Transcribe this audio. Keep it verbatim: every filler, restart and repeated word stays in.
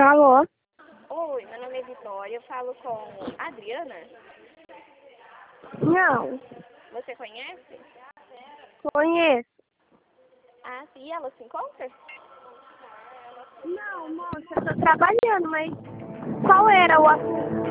Alô? Oi, meu nome é Vitória, eu falo com a Adriana. Não, Você conhece? conheço. Ah, sim, ela se encontra? Não, moça, eu tô trabalhando, mas qual era o assunto?